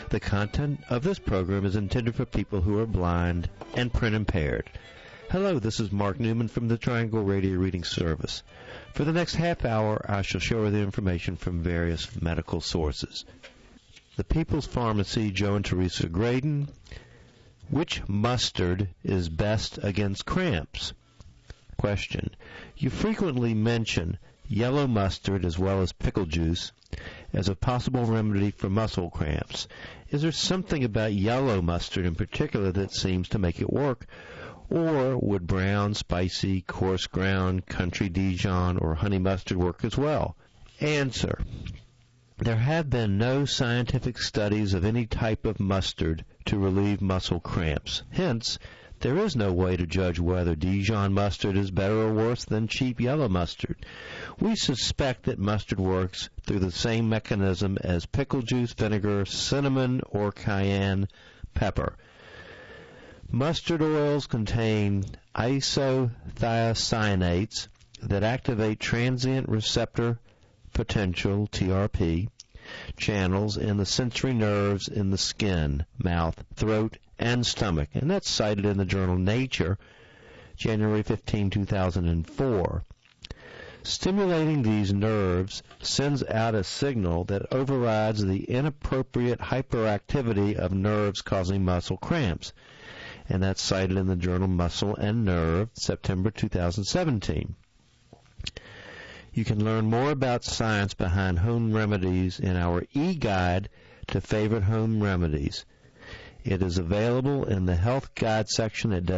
The content of this program is intended for people who are blind and print impaired. Hello, this is Mark Newman from the Triangle Radio Reading Service. For the next half hour, I shall share the information from various medical sources. The People's Pharmacy, Joe and Teresa Graydon. Which mustard is best against cramps? Question. You frequently mention yellow mustard as well as pickle juice as a possible remedy for muscle cramps. Is there something about yellow mustard in particular that seems to make it work? Or would brown, spicy, coarse ground, country Dijon, or honey mustard work as well? Answer. There have been no scientific studies of any type of mustard to relieve muscle cramps. Hence, there is no way to judge whether Dijon mustard is better or worse than cheap yellow mustard. We suspect that mustard works through the same mechanism as pickle juice, vinegar, cinnamon, or cayenne pepper. Mustard oils contain isothiocyanates that activate transient receptor potential, TRP, channels in the sensory nerves in the skin, mouth, throat, and stomach. And that's cited in the journal Nature, January 15, 2004. Stimulating these nerves sends out a signal that overrides the inappropriate hyperactivity of nerves causing muscle cramps. And that's cited in the journal Muscle and Nerve, September 2017. You can learn more about science behind home remedies in our e-guide to favorite home remedies. It is available in the health guide section at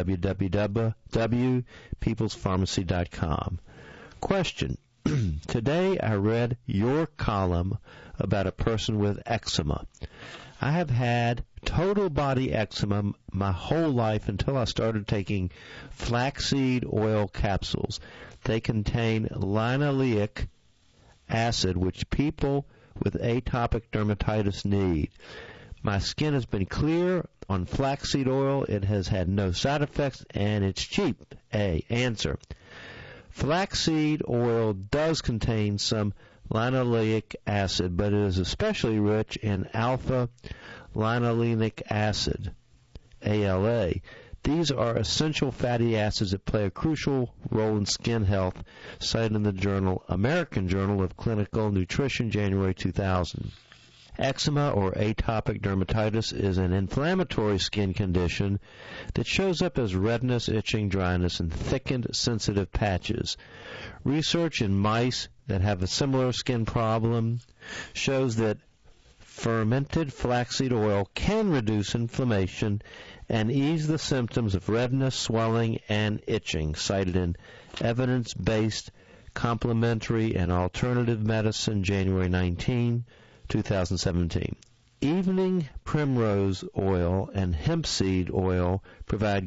www.peoplespharmacy.com. Question. Today I read your column about a person with eczema. I have had total body eczema my whole life until I started taking flaxseed oil capsules. They contain linoleic acid, which people with atopic dermatitis need. My skin has been clear on flaxseed oil. It has had no side effects, and it's cheap. Answer. Flaxseed oil does contain some linoleic acid, but it is especially rich in alpha-linolenic acid, ALA. These are essential fatty acids that play a crucial role in skin health, cited in the journal American Journal of Clinical Nutrition, January 2000. Eczema or atopic dermatitis is an inflammatory skin condition that shows up as redness, itching, dryness, and thickened, sensitive patches. Research in mice that have a similar skin problem shows that fermented flaxseed oil can reduce inflammation and ease the symptoms of redness, swelling, and itching, cited in Evidence-Based Complementary and Alternative Medicine, January 19, 2017. Evening primrose oil and hemp seed oil provide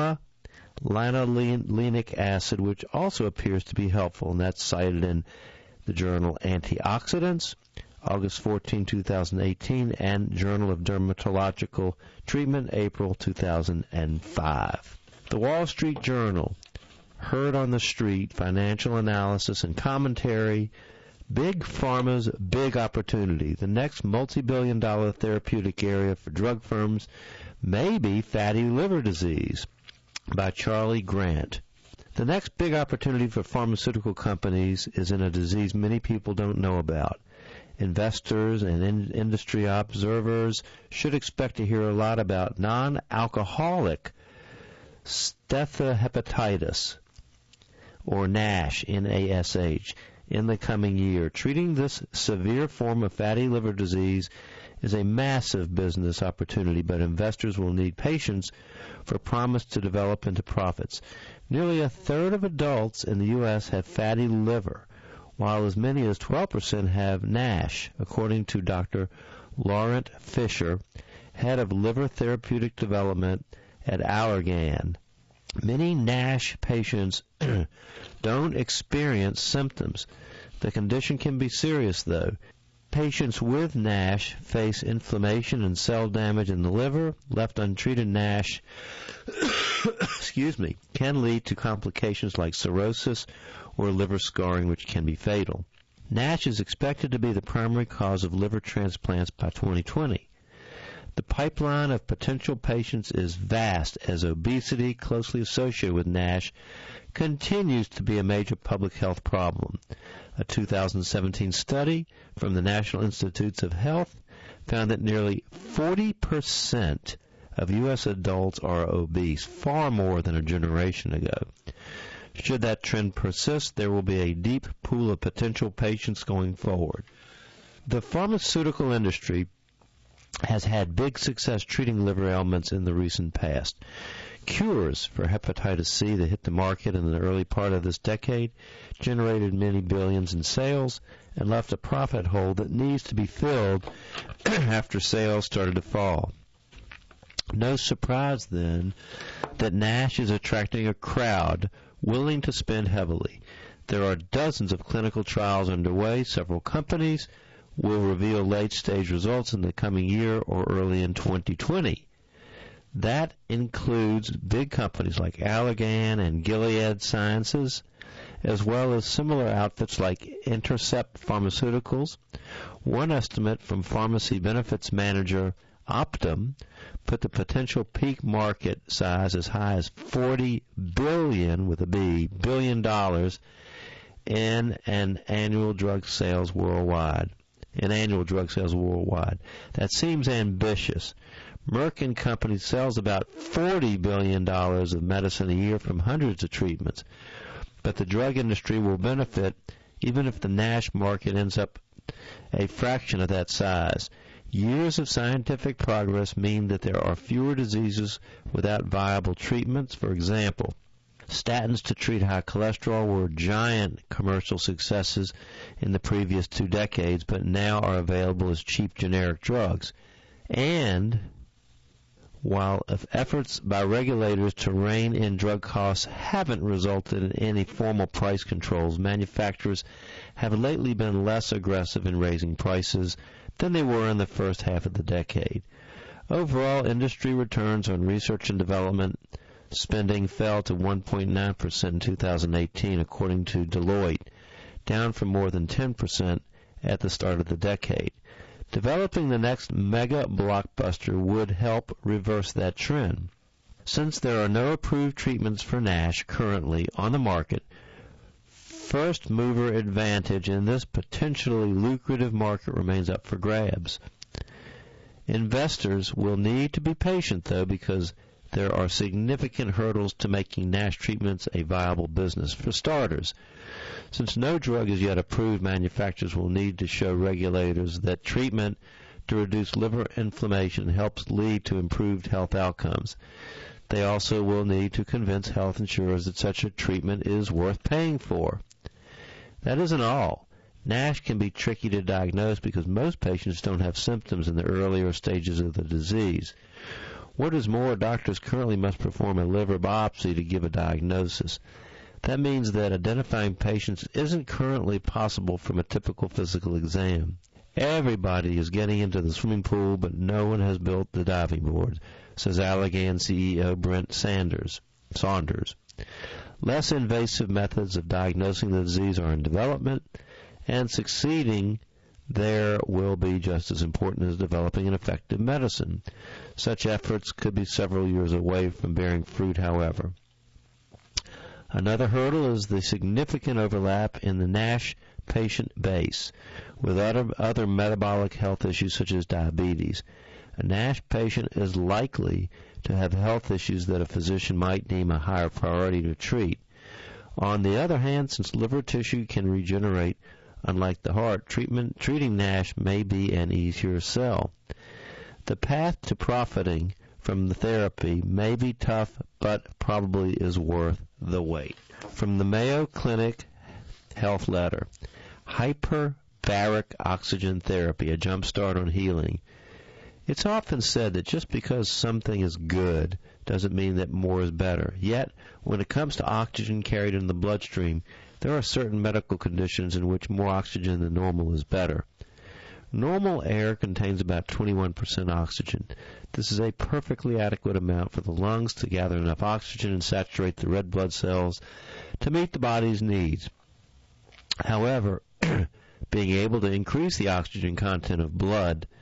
gamma-linolenic acid, which also appears to be helpful, and that's cited in the journal Antioxidants, August 14, 2018, and Journal of Dermatological Treatment, April 2005. The Wall Street Journal, Heard on the Street, Financial Analysis and Commentary, Big Pharma's Big Opportunity. The next multi-billion-dollar therapeutic area for drug firms may be fatty liver disease, by Charlie Grant. The next big opportunity for pharmaceutical companies is in a disease many people don't know about. Investors and industry observers should expect to hear a lot about non-alcoholic steatohepatitis, or NASH, N-A-S-H, in the coming year. Treating this severe form of fatty liver disease is a massive business opportunity, but investors will need patience for promise to develop into profits. Nearly a third of adults in the U.S. have fatty liver, while as many as 12% have NASH, according to Dr. Laurent Fisher, head of liver therapeutic development at Allergan. Many NASH patients don't experience symptoms. The condition can be serious, though. Patients with NASH face inflammation and cell damage in the liver. Left untreated, NASH can lead to complications like cirrhosis or liver scarring, which can be fatal. NASH is expected to be the primary cause of liver transplants by 2020. The pipeline of potential patients is vast, as obesity, closely associated with NASH, continues to be a major public health problem. A 2017 study from the National Institutes of Health found that nearly 40% of U.S. adults are obese, far more than a generation ago. Should that trend persist, there will be a deep pool of potential patients going forward. The pharmaceutical industry has had big success treating liver ailments in the recent past. Cures for hepatitis C that hit the market in the early part of this decade generated many billions in sales and left a profit hole that needs to be filled after sales started to fall. No surprise, then, that NASH is attracting a crowd willing to spend heavily. There are dozens of clinical trials underway. Several companies will reveal late-stage results in the coming year or early in 2020. That includes big companies like Allergan and Gilead Sciences, as well as similar outfits like Intercept Pharmaceuticals. One estimate from pharmacy benefits manager Optum put the potential peak market size as high as $40 billion, with a B, billion dollars in annual drug sales worldwide. That seems ambitious. Merck & Company sells about $40 billion of medicine a year from hundreds of treatments. But the drug industry will benefit even if the NASH market ends up a fraction of that size. Years of scientific progress mean that there are fewer diseases without viable treatments. For example, statins to treat high cholesterol were giant commercial successes in the previous 2 decades, but now are available as cheap generic drugs. And while efforts by regulators to rein in drug costs haven't resulted in any formal price controls, manufacturers have lately been less aggressive in raising prices than they were in the first half of the decade. Overall, industry returns on research and development spending fell to 1.9% in 2018, according to Deloitte, down from more than 10% at the start of the decade. Developing the next mega blockbuster would help reverse that trend. Since there are no approved treatments for NASH currently on the market, first mover advantage in this potentially lucrative market remains up for grabs. Investors will need to be patient, though, because there are significant hurdles to making NASH treatments a viable business. For starters, since no drug is yet approved, manufacturers will need to show regulators that treatment to reduce liver inflammation helps lead to improved health outcomes. They also will need to convince health insurers that such a treatment is worth paying for. That isn't all. NASH can be tricky to diagnose because most patients don't have symptoms in the earlier stages of the disease. What is more, doctors currently must perform a liver biopsy to give a diagnosis. That means that identifying patients isn't currently possible from a typical physical exam. Everybody is getting into the swimming pool, but no one has built the diving board, says Allergan CEO Brent Saunders. Less invasive methods of diagnosing the disease are in development, and succeeding there will be just as important as developing an effective medicine. Such efforts could be several years away from bearing fruit, however. Another hurdle is the significant overlap in the NASH patient base with other metabolic health issues such as diabetes. A NASH patient is likely to have health issues that a physician might deem a higher priority to treat. On the other hand, since liver tissue can regenerate, unlike the heart, treating NASH may be an easier sell. The path to profiting from the therapy may be tough, but probably is worth the wait. From the Mayo Clinic Health Letter, hyperbaric oxygen therapy, a jump start on healing. It's often said that just because something is good doesn't mean that more is better. Yet, when it comes to oxygen carried in the bloodstream, there are certain medical conditions in which more oxygen than normal is better. Normal air contains about 21% oxygen. This is a perfectly adequate amount for the lungs to gather enough oxygen and saturate the red blood cells to meet the body's needs. However, being able to increase the oxygen content of blood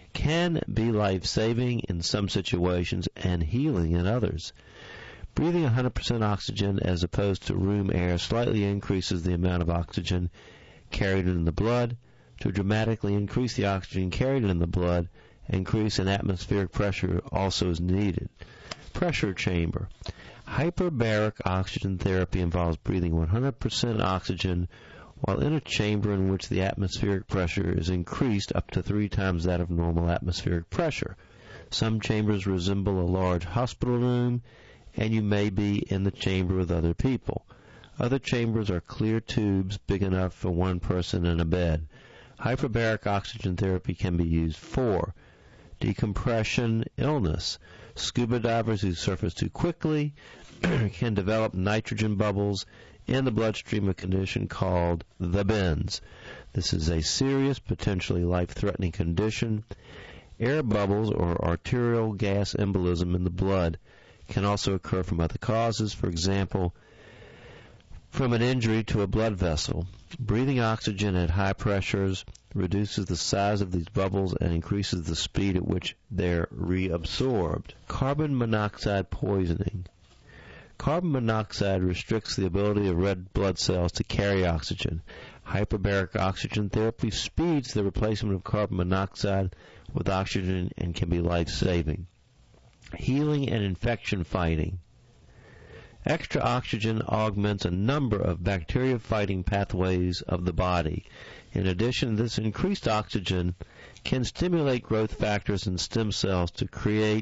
can be life-saving in some situations and healing in others. Breathing 100% oxygen as opposed to room air slightly increases the amount of oxygen carried in the blood. To dramatically increase the oxygen carried in the blood, increase in atmospheric pressure also is needed. Pressure chamber. Hyperbaric oxygen therapy involves breathing 100% oxygen while in a chamber in which the atmospheric pressure is increased up to 3 times that of normal atmospheric pressure. Some chambers resemble a large hospital room, and you may be in the chamber with other people. Other chambers are clear tubes big enough for one person in a bed. Hyperbaric oxygen therapy can be used for decompression illness. Scuba divers who surface too quickly can develop nitrogen bubbles in the bloodstream, a condition called the bends. This is a serious, potentially life-threatening condition. Air bubbles or arterial gas embolism in the blood can also occur from other causes, for example, from an injury to a blood vessel. Breathing oxygen at high pressures reduces the size of these bubbles and increases the speed at which they're reabsorbed. Carbon monoxide poisoning. Carbon monoxide restricts the ability of red blood cells to carry oxygen. Hyperbaric oxygen therapy speeds the replacement of carbon monoxide with oxygen and can be life-saving. Healing and infection fighting. Extra oxygen augments a number of bacteria-fighting pathways of the body. In addition, this increased oxygen can stimulate growth factors in stem cells to create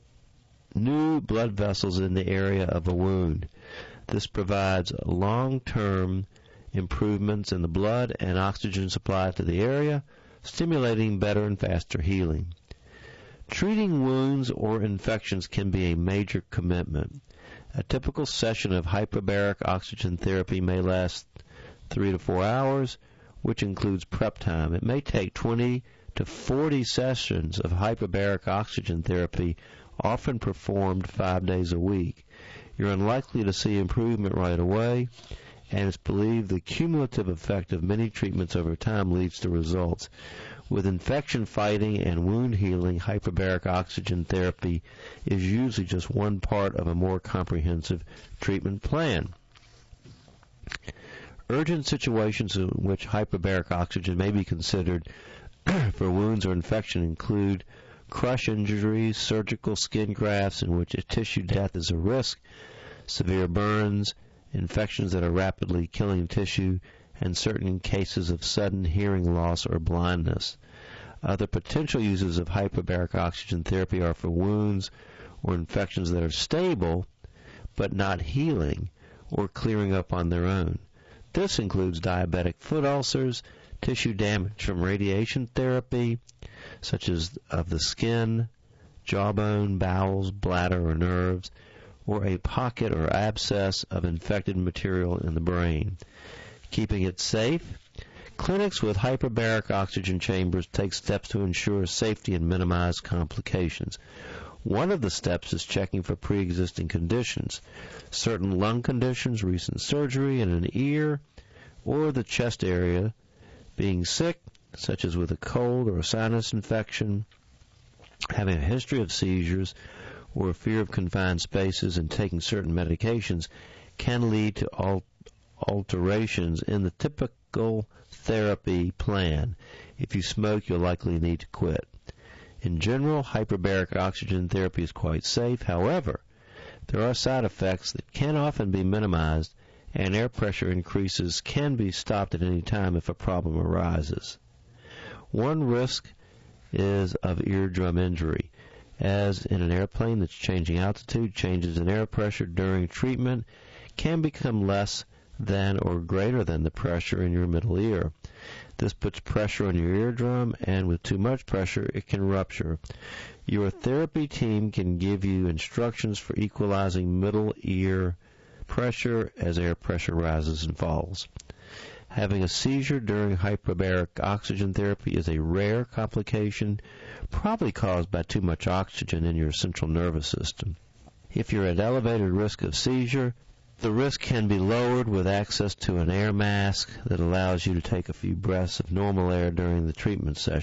new blood vessels in the area of a wound. This provides long-term improvements in the blood and oxygen supply to the area, stimulating better and faster healing. Treating wounds or infections can be a major commitment. A typical session of hyperbaric oxygen therapy may last 3 to 4 hours, which includes prep time. It may take 20 to 40 sessions of hyperbaric oxygen therapy, often performed 5 days a week. You're unlikely to see improvement right away, and it's believed the cumulative effect of many treatments over time leads to results. With infection fighting and wound healing, hyperbaric oxygen therapy is usually just one part of a more comprehensive treatment plan. Urgent situations in which hyperbaric oxygen may be considered for wounds or infection include crush injuries, surgical skin grafts in which a tissue death is a risk, severe burns, infections that are rapidly killing tissue, and certain cases of sudden hearing loss or blindness. Other potential uses of hyperbaric oxygen therapy are for wounds or infections that are stable but not healing or clearing up on their own. This includes diabetic foot ulcers, tissue damage from radiation therapy, such as of the skin, jawbone, bowels, bladder, or nerves, or a pocket or abscess of infected material in the brain. Keeping it safe. Clinics with hyperbaric oxygen chambers take steps to ensure safety and minimize complications. One of the steps is checking for pre-existing conditions, certain lung conditions, recent surgery in an ear or the chest area, being sick, such as with a cold or a sinus infection, having a history of seizures or a fear of confined spaces, and taking certain medications can lead to alterations in the typical therapy plan. If you smoke, you'll likely need to quit. In general, hyperbaric oxygen therapy is quite safe. However, there are side effects that can often be minimized, and air pressure increases can be stopped at any time if a problem arises. One risk is of eardrum injury. As in an airplane that's changing altitude, changes in air pressure during treatment can become less than or greater than the pressure in your middle ear. This puts pressure on your eardrum, and with too much pressure, it can rupture. Your therapy team can give you instructions for equalizing middle ear pressure as air pressure rises and falls. Having a seizure during hyperbaric oxygen therapy is a rare complication, probably caused by too much oxygen in your central nervous system. If you're at elevated risk of seizure, the risk can be lowered with access to an air mask that allows you to take a few breaths of normal air during the treatment session.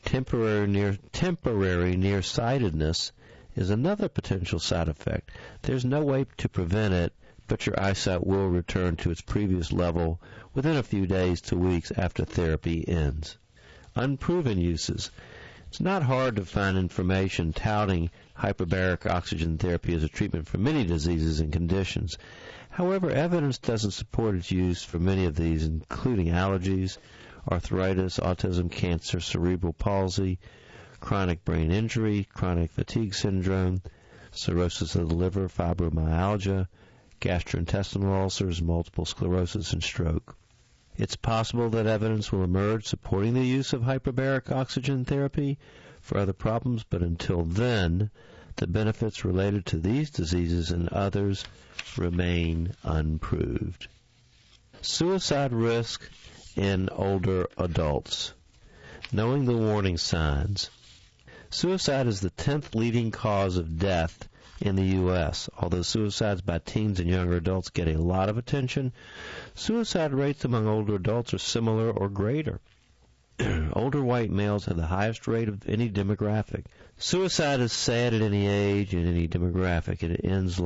Temporary nearsightedness is another potential side effect. There's no way to prevent it, but your eyesight will return to its previous level within a few days to weeks after therapy ends. Unproven uses. It's not hard to find information touting hyperbaric oxygen therapy as a treatment for many diseases and conditions. However, evidence doesn't support its use for many of these, including allergies, arthritis, autism, cancer, cerebral palsy, chronic brain injury, chronic fatigue syndrome, cirrhosis of the liver, fibromyalgia, gastrointestinal ulcers, multiple sclerosis, and stroke. It's possible that evidence will emerge supporting the use of hyperbaric oxygen therapy for other problems, but until then, the benefits related to these diseases and others remain unproved. Suicide risk in older adults. Knowing the warning signs. Suicide is the 10th leading cause of death in the U.S. Although suicides by teens and younger adults get a lot of attention, suicide rates among older adults are similar or greater. Older white males have the highest rate of any demographic. Suicide is sad at any age and any demographic. It ends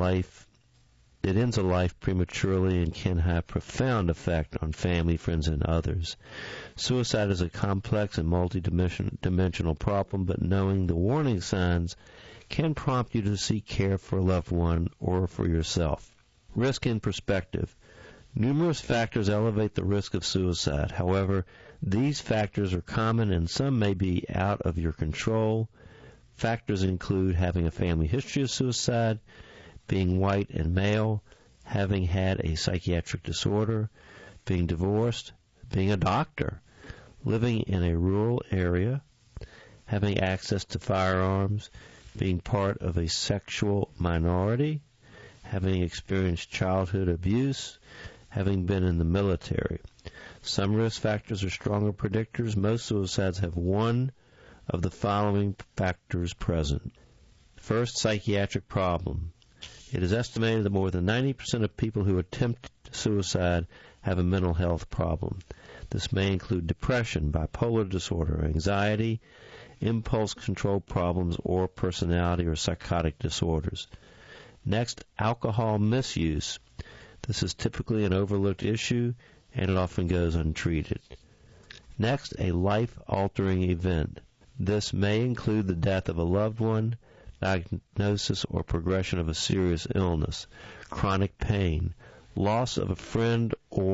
a life prematurely and can have profound effect on family, friends, and others. Suicide is a complex and multi-dimensional problem, but knowing the warning signs can prompt you to seek care for a loved one or for yourself. Risk in perspective. Numerous factors elevate the risk of suicide. However, these factors are common and some may be out of your control. Factors include having a family history of suicide, being white and male, having had a psychiatric disorder, being divorced, being a doctor, living in a rural area, having access to firearms, being part of a sexual minority, having experienced childhood abuse, having been in the military. Some risk factors are stronger predictors. Most suicides have one of the following factors present. First, psychiatric problem. It is estimated that more than 90% of people who attempt suicide have a mental health problem. This may include depression, bipolar disorder, anxiety, impulse control problems, or personality or psychotic disorders. Next, alcohol misuse. This is typically an overlooked issue, and it often goes untreated. Next, a life-altering event. This may include the death of a loved one, diagnosis or progression of a serious illness, chronic pain, loss of a friend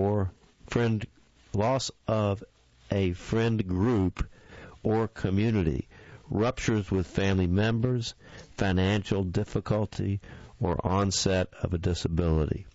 group or community, ruptures with family members, financial difficulty, or onset of a disability.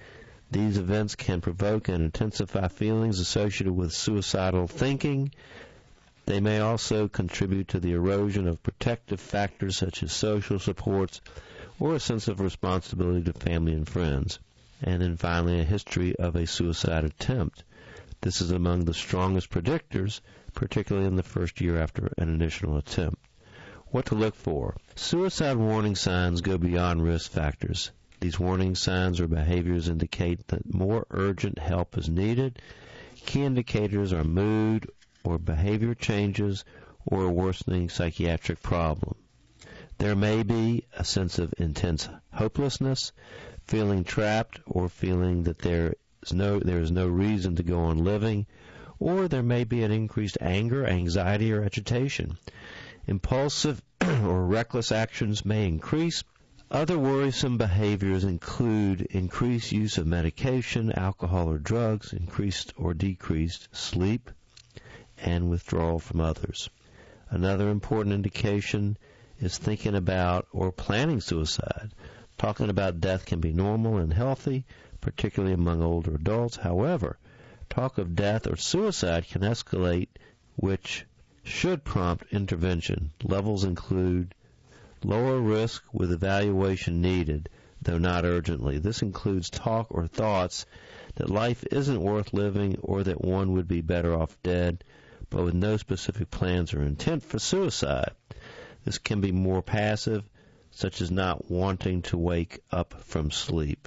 These events can provoke and intensify feelings associated with suicidal thinking. They may also contribute to the erosion of protective factors such as social supports or a sense of responsibility to family and friends. And then finally, a history of a suicide attempt. This is among the strongest predictors, particularly in the first year after an initial attempt. What to look for? Suicide warning signs go beyond risk factors. These warning signs or behaviors indicate that more urgent help is needed. Key indicators are mood or behavior changes or a worsening psychiatric problem. There may be a sense of intense hopelessness, feeling trapped, or feeling that there is no reason to go on living, or there may be an increased anger, anxiety, or agitation. Impulsive or reckless actions may increase. Other worrisome behaviors include increased use of medication, alcohol, or drugs, increased or decreased sleep, and withdrawal from others. Another important indication is thinking about or planning suicide. Talking about death can be normal and healthy, particularly among older adults. However, talk of death or suicide can escalate, which should prompt intervention. Levels include lower risk with evaluation needed, though not urgently. This includes talk or thoughts that life isn't worth living or that one would be better off dead, but with no specific plans or intent for suicide. This can be more passive, such as not wanting to wake up from sleep.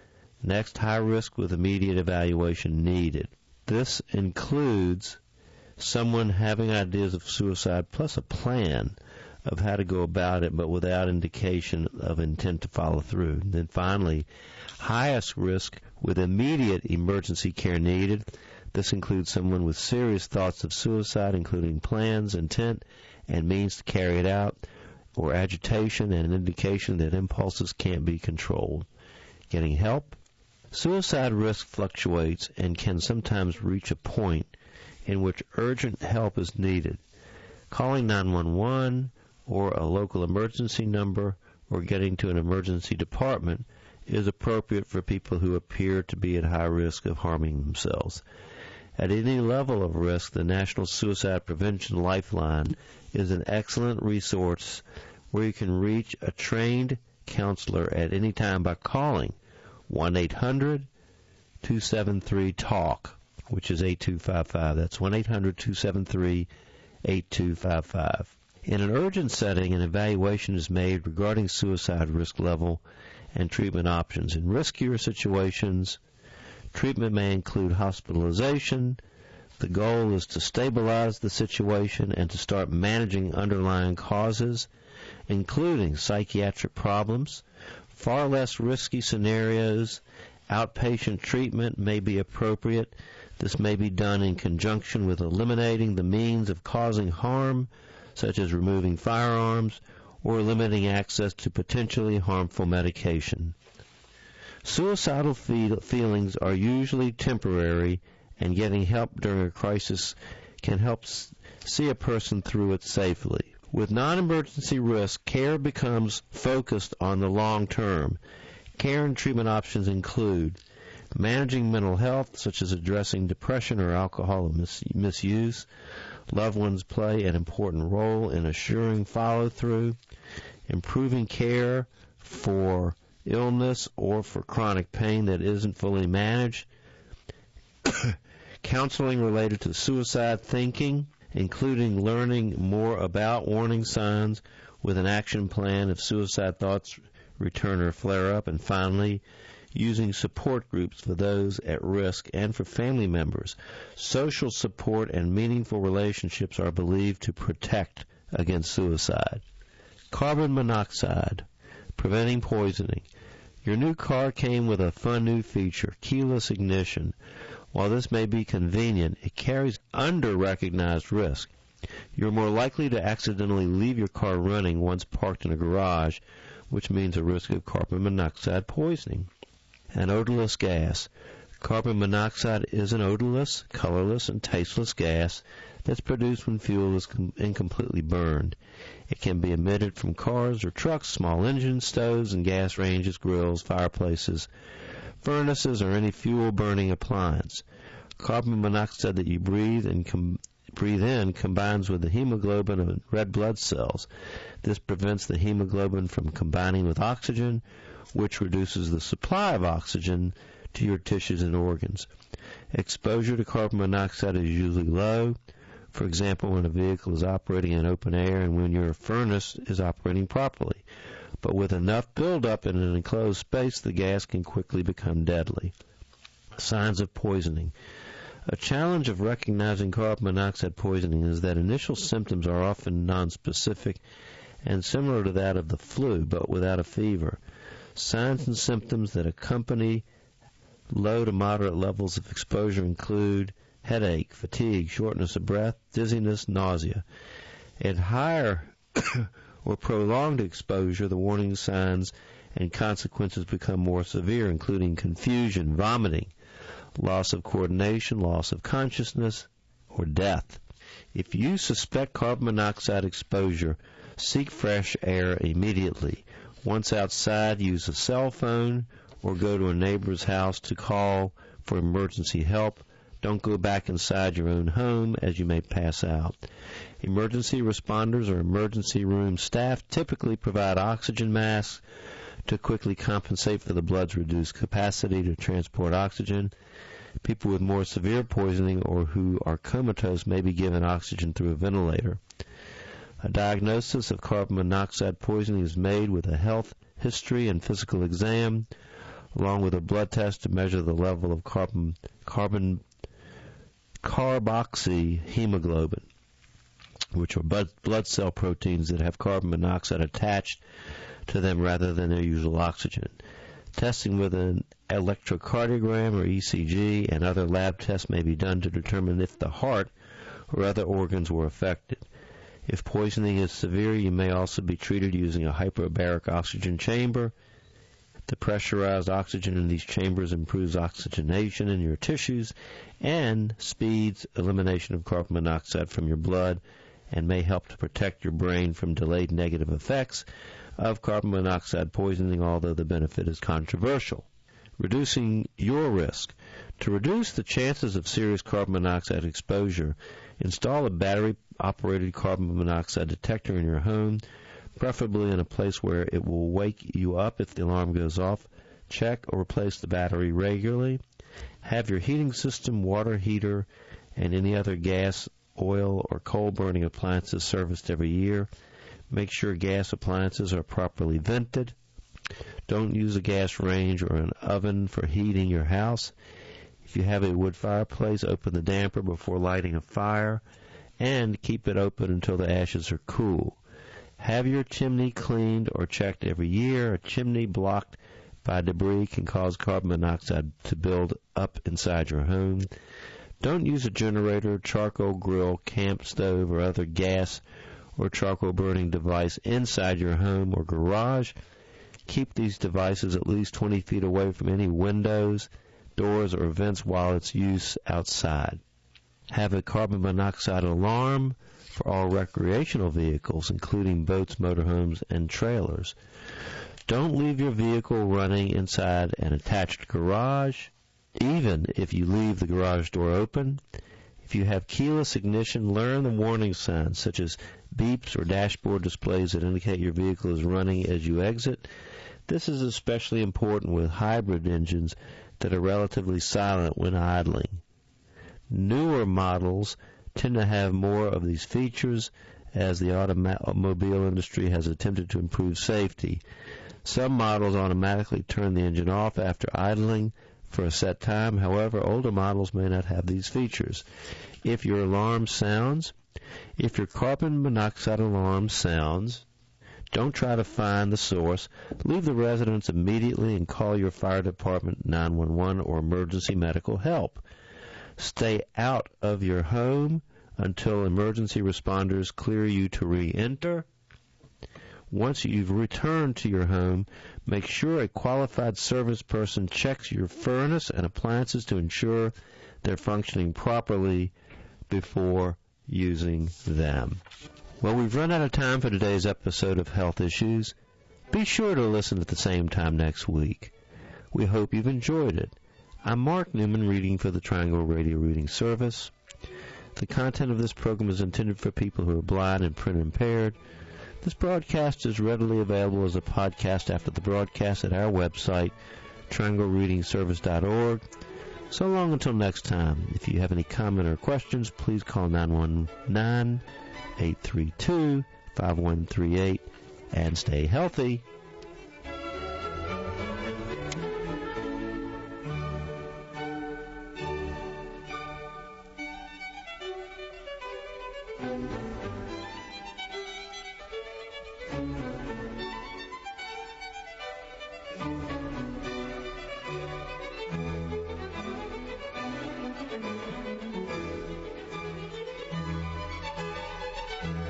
Next, high risk with immediate evaluation needed. This includes someone having ideas of suicide plus a plan of how to go about it, but without indication of intent to follow through. And then finally, highest risk with immediate emergency care needed. This includes someone with serious thoughts of suicide, including plans, intent, and means to carry it out, or agitation and an indication that impulses can't be controlled. Getting help. Suicide risk fluctuates and can sometimes reach a point in which urgent help is needed. Calling 911 or a local emergency number or getting to an emergency department is appropriate for people who appear to be at high risk of harming themselves. At any level of risk, the National Suicide Prevention Lifeline is an excellent resource where you can reach a trained counselor at any time by calling 1-800-273-TALK, which is 8255. That's 1-800-273-8255. In an urgent setting, an evaluation is made regarding suicide risk level and treatment options. In riskier situations, treatment may include hospitalization. The goal is to stabilize the situation and to start managing underlying causes, including psychiatric problems. Far less risky scenarios, outpatient treatment may be appropriate. This may be done in conjunction with eliminating the means of causing harm, such as removing firearms or limiting access to potentially harmful medication. Suicidal feelings are usually temporary, and getting help during a crisis can help see a person through it safely. With non-emergency risk, care becomes focused on the long term. Care and treatment options include managing mental health, such as addressing depression or alcohol misuse. Loved ones play an important role in assuring follow-through, improving care for illness or for chronic pain that isn't fully managed, counseling related to suicide thinking, including learning more about warning signs with an action plan if suicide thoughts return or flare up, and finally, using support groups for those at risk and for family members. Social support and meaningful relationships are believed to protect against suicide. Carbon monoxide, preventing poisoning. Your new car came with a fun new feature, keyless ignition. While this may be convenient, it carries under-recognized risk. You're more likely to accidentally leave your car running once parked in a garage, which means a risk of carbon monoxide poisoning. An odorless gas. Carbon monoxide is an odorless, colorless, and tasteless gas that's produced when fuel is incompletely burned. It can be emitted from cars or trucks, small engines, stoves, and gas ranges, grills, fireplaces, furnaces, or any fuel-burning appliance. Carbon monoxide that you breathe in combines with the hemoglobin of red blood cells. This prevents the hemoglobin from combining with oxygen, which reduces the supply of oxygen to your tissues and organs. Exposure to carbon monoxide is usually low. For example, when a vehicle is operating in open air and when your furnace is operating properly. But with enough buildup in an enclosed space, the gas can quickly become deadly. Signs of poisoning. A challenge of recognizing carbon monoxide poisoning is that initial symptoms are often nonspecific and similar to that of the flu, but without a fever. Signs and symptoms that accompany low to moderate levels of exposure include headache, fatigue, shortness of breath, dizziness, nausea. At higher or prolonged exposure, the warning signs and consequences become more severe, including confusion, vomiting, loss of coordination, loss of consciousness, or death. If you suspect carbon monoxide exposure, seek fresh air immediately. Once outside, use a cell phone or go to a neighbor's house to call for emergency help. Don't go back inside your own home as you may pass out. Emergency responders or emergency room staff typically provide oxygen masks to quickly compensate for the blood's reduced capacity to transport oxygen. People with more severe poisoning or who are comatose may be given oxygen through a ventilator. A diagnosis of carbon monoxide poisoning is made with a health history and physical exam, along with a blood test to measure the level of carbon carboxyhemoglobin, which are blood cell proteins that have carbon monoxide attached to them rather than their usual oxygen. Testing with an electrocardiogram or ECG and other lab tests may be done to determine if the heart or other organs were affected. If poisoning is severe, you may also be treated using a hyperbaric oxygen chamber. The pressurized oxygen in these chambers improves oxygenation in your tissues and speeds elimination of carbon monoxide from your blood and may help to protect your brain from delayed negative effects of carbon monoxide poisoning, although the benefit is controversial. Reducing your risk. To reduce the chances of serious carbon monoxide exposure, install a battery-operated carbon monoxide detector in your home, preferably in a place where it will wake you up if the alarm goes off. Check or replace the battery regularly. Have your heating system, water heater, and any other gas, oil, or coal-burning appliances serviced every year. Make sure gas appliances are properly vented. Don't use a gas range or an oven for heating your house. If you have a wood fireplace, open the damper before lighting a fire and keep it open until the ashes are cool. Have your chimney cleaned or checked every year. A chimney blocked by debris can cause carbon monoxide to build up inside your home. Don't use a generator, charcoal grill, camp stove, or other gas or charcoal burning device inside your home or garage. Keep these devices at least 20 feet away from any windows, doors, or vents while it's used outside. Have a carbon monoxide alarm for all recreational vehicles, including boats, motorhomes, and trailers. Don't leave your vehicle running inside an attached garage, even if you leave the garage door open. If you have keyless ignition, learn the warning signs, such as beeps or dashboard displays that indicate your vehicle is running as you exit. This is especially important with hybrid engines that are relatively silent when idling. Newer models tend to have more of these features as the automobile industry has attempted to improve safety. Some models automatically turn the engine off after idling for a set time. However, older models may not have these features. If your carbon monoxide alarm sounds, don't try to find the source. Leave the residence immediately and call your fire department, 911, or emergency medical help. Stay out of your home until emergency responders clear you to re-enter. Once you've returned to your home, make sure a qualified service person checks your furnace and appliances to ensure they're functioning properly before using them. Well, we've run out of time for today's episode of Health Issues. Be sure to listen at the same time next week. We hope you've enjoyed it. I'm Mark Newman, reading for the Triangle Radio Reading Service. The content of this program is intended for people who are blind and print impaired. This broadcast is readily available as a podcast after the broadcast at our website, trianglereadingservice.org. So long until next time. If you have any comment or questions, please call 919-832-5138 and stay healthy.